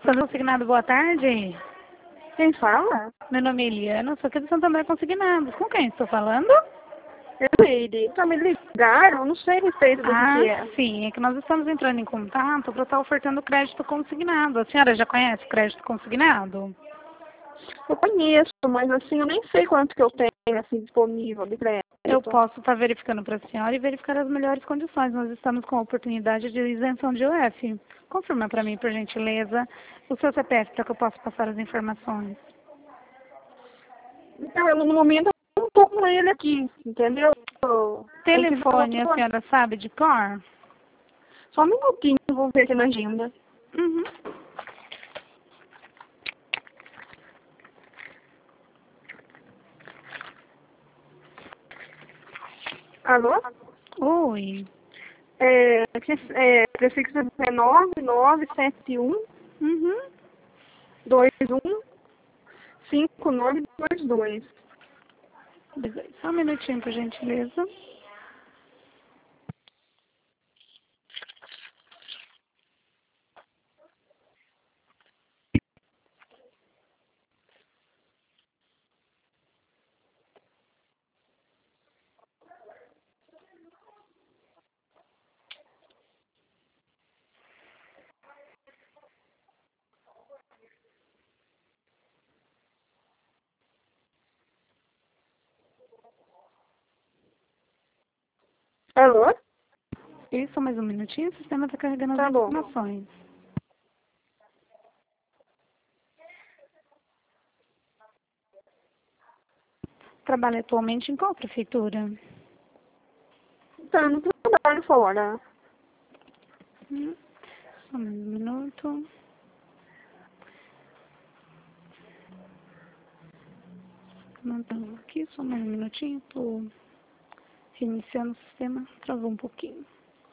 Fazer consignado, boa tarde. Quem fala? Meu nome é Eliana, sou aqui do Santander Consignados. Com quem estou falando? Ele pra me ligar, eu não sei a respeito do que é. Sim, é que nós estamos entrando em contato para estar ofertando crédito consignado. A senhora já conhece crédito consignado? Eu conheço, mas assim, eu nem sei quanto que eu tenho assim disponível de crédito. Eu posso estar verificando para a senhora e verificar as melhores condições. Nós estamos com a oportunidade de isenção de IOF. Confirma para mim, por gentileza, o seu CPF para que eu possa passar as informações. Então, no momento eu não estou com ele aqui, entendeu? Telefone, a senhora sabe de cor? Só um minutinho, eu vou ver aqui na agenda. Uhum. Alô? Oi. Prefixo 19971 Uhum. 21 5922. Só um minutinho, por gentileza. Alô? Isso, mais um minutinho. O sistema está carregando Tá as bom. informações. Trabalha atualmente em qual prefeitura? Tá, não trabalho fora. Só mais um minuto. Mantendo aqui, só mais um minutinho. Estou reiniciando o sistema. Travou um pouquinho.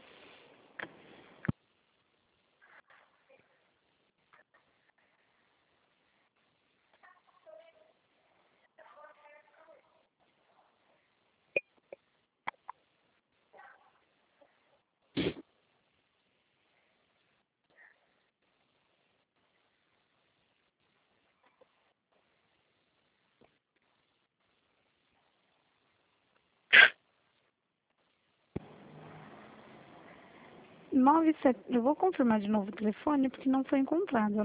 Eu vou confirmar de novo o telefone porque não foi encontrado.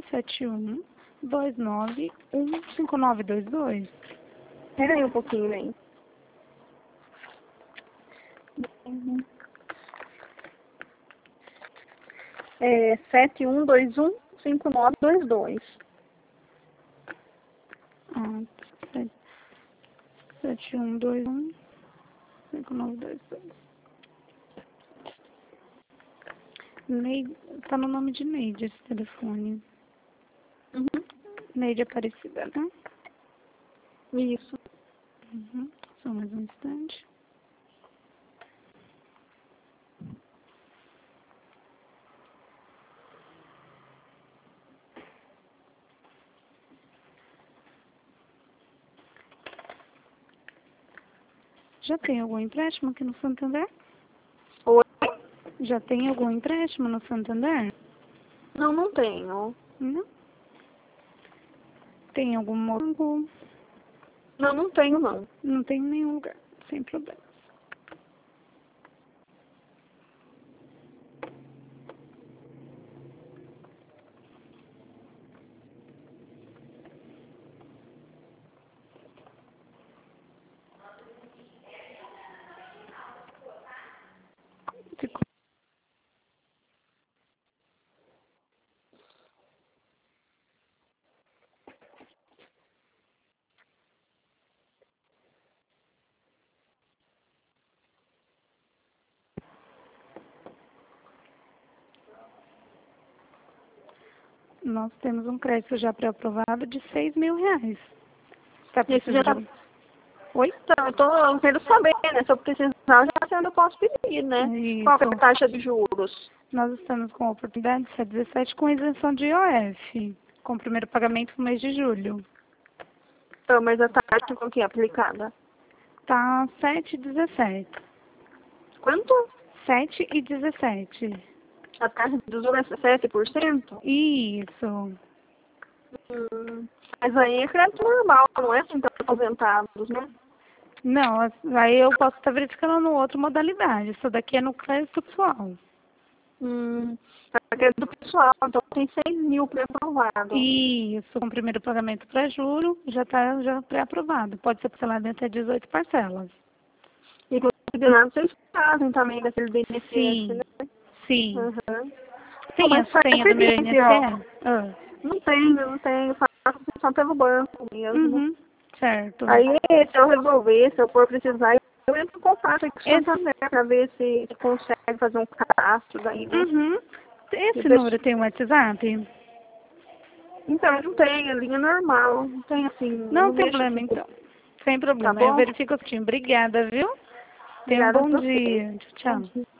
971-29-15922. Espera aí um pouquinho, hein? É 71215922. Ah, 7121-5922. Neide, tá no nome de Neide esse telefone. Uhum. Neide Aparecida, né? Isso. Uhum. Só mais um instante. Já tem algum empréstimo aqui no Santander? Oi? Já tem algum empréstimo no Santander? Não, não tenho. Não. Tem algum banco? Não, não tenho, não. Não tem em nenhum lugar, sem problema. Nós temos um crédito já pré-aprovado de R$ 6.000. Tá Esse já precisando tá... de... Oi? Então, eu quero saber, né? Se eu precisar, já eu posso pedir, né? Qual que é a Isso. taxa de juros? Nós estamos com a oportunidade de ser 17 com isenção de IOF, com o primeiro pagamento no mês de julho. Então, mas a taxa qual que é aplicada? Tá 7,17. Quanto? 7,17. A taxa de juros é 7%? Isso. Mas aí é crédito normal, não é assim para aposentados, né? Não, aí eu posso estar verificando no outra modalidade. Isso daqui é no crédito pessoal. É crédito pessoal, então tem 6 mil pré-aprovado. Isso, com o primeiro pagamento para juro, já está já pré-aprovado. Pode ser parcelado em até 18 parcelas. E com o consignado vocês fazem também daquele BNSS, Sim, né? sim. Uhum. Tem a Mas faz senha do meu seguinte, ó. INSS? Ah. Não tenho, faço só pelo banco mesmo. Uhum, certo. Aí, se eu resolver, se eu for precisar, eu entro em contato com o Esse, Santander para ver se consegue fazer um cadastro daí, né? uhum. E Esse número tem um WhatsApp? então, não tem, é linha normal. Não tem assim, eu Não não tem mexo problema, assim. então. Sem Tá problema. Eu bom? verifico o time. Obrigada, viu? Tenha um Obrigada a bom você. dia. Bom Tchau. dia.